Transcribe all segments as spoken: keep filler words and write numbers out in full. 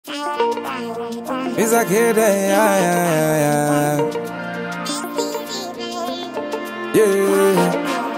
It's a kid, yeah, yeah, yeah. Yeah.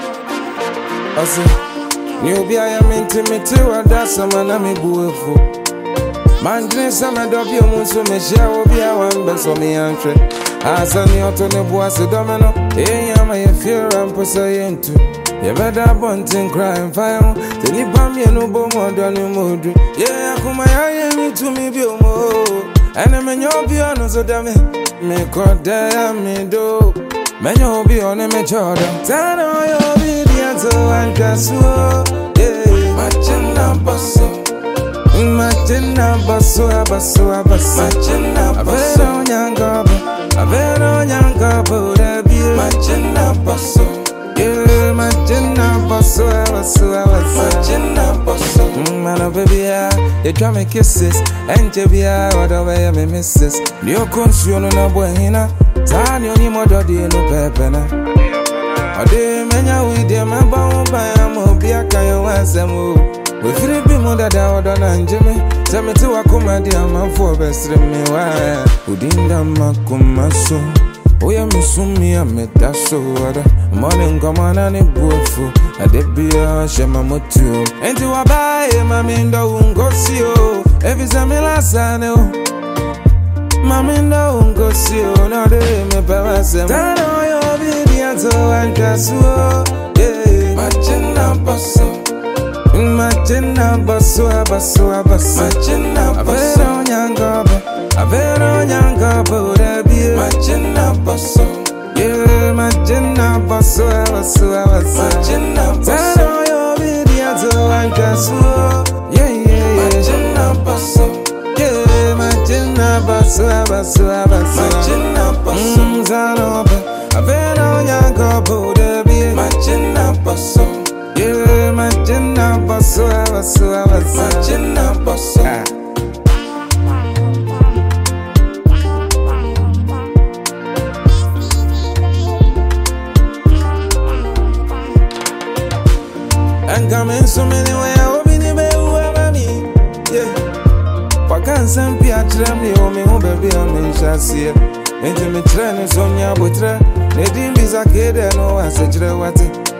I say, you be I am intimate too, that's a man I'm a beautiful. Man, dress some of the people, so me share will be a one best of me entry. As a new to the boss, a domino, eh, I'm a fear and pursuing too. You better bunting crying fire. Tell you, Bammy, no more than you mood. Yeah, come my eye to me, be more. And I'm in your piano, so damn it. Me caught there, me do. Man, you'll be on a major. Tell all your videos, so I'm just so. Yeah, matching number so. Matching number so, abaso, abaso. Matching number so. I bet on young couple. I bet on young couple. Matching number so. Yeah, matching number so, abaso, abaso. Matching number so. Man, baby, yeah, you try me kisses. And you be what away, me misses. You consume no boy, hina. Tani oni modo di no pepena. Ode menya we de ma ba ba am obi aka yo asemu. We firi bi mo dada odo na njeme. Se me ti wakoma di amanfo besre me wa. Udinda makoma so. Oya misumi ameda so wada. Morning komana ni buofu. Ade bia shema motu. Enti wa ba e mami ndo ngosi o. Evi zamela sane o. Mami no ungo si o no de me pawasem. Tano yo video so ankasu. Yeah, machina baso. Machina baso abaso abaso. Machina baso. Avero nyangabo. Avero nyangabo debi. Machina baso. Yeah, machina baso abaso abaso. Machina baso. Tano yo video so ankasu. Yeah yeah yeah. Machina baso. Machina baso, baso, baso. Machina baso. Mzanobe, avero nyango debi. Machina baso. Yeah, machina baso, baso, baso. Machina baso. And coming so many ways, I hope you never me. Yeah. Wakan sampi atra me o me ho baby o me nhyase enti me tre ne so nya botre ne din bi zakede no asejre wate